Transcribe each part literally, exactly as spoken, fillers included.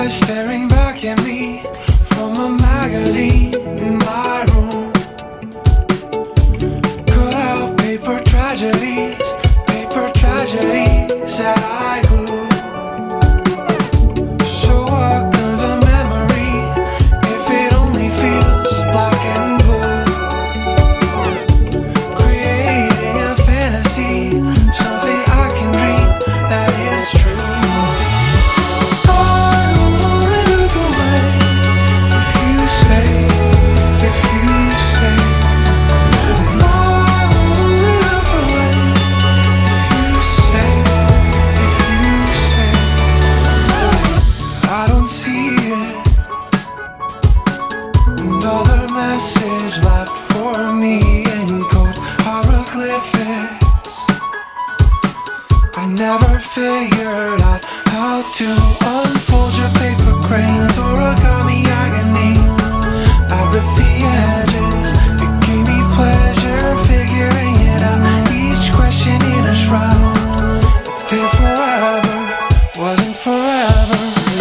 eyes staring back at me from a magazine in my room. Cut out paper tragedies, paper tragedies that I glue. So what good's a memory if it only feels black and blue? Creating a fantasy, something I can dream that is true. Another message left for me in code hieroglyphics. I never figured out how to unfold your paper cranes, origami agony. I ripped the edges, it gave me pleasure figuring it out. Each question in a shroud, it's there forever, wasn't forever.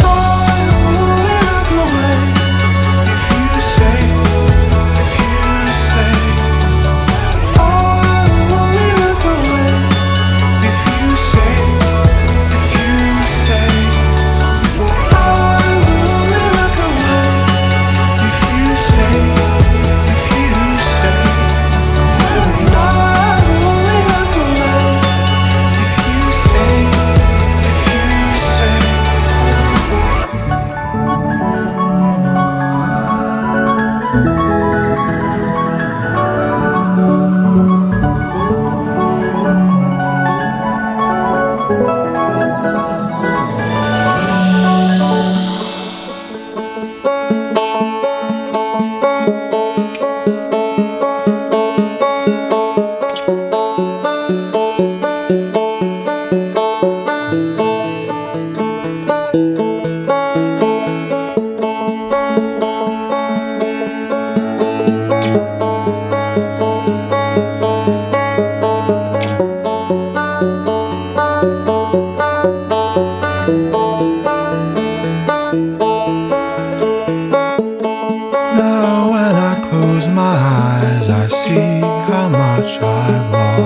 Now when I close my eyes, I see how much I've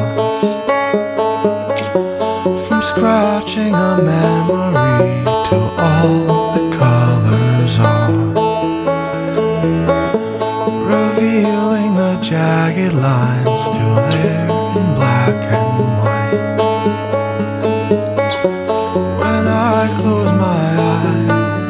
lost. From scratching a memory till all the colors off, revealing the jagged lines still there in black and white. When I close my eyes,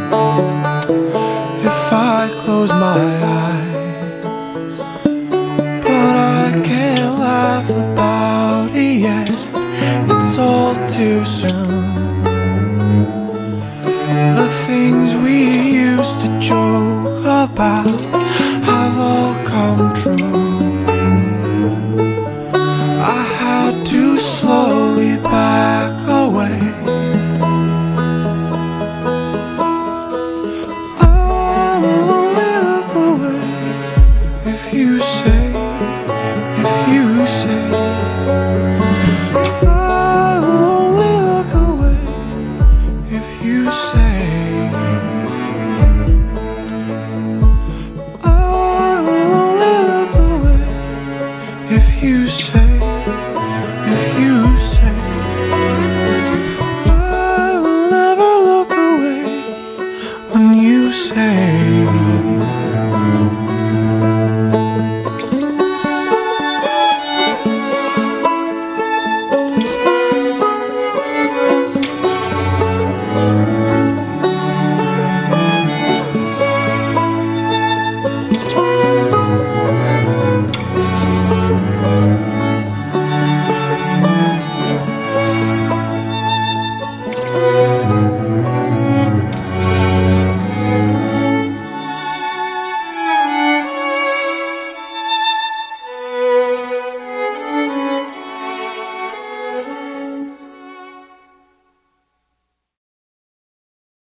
if I close my eyes, but I can't laugh about it yet, it's all too soon. The things we used to joke about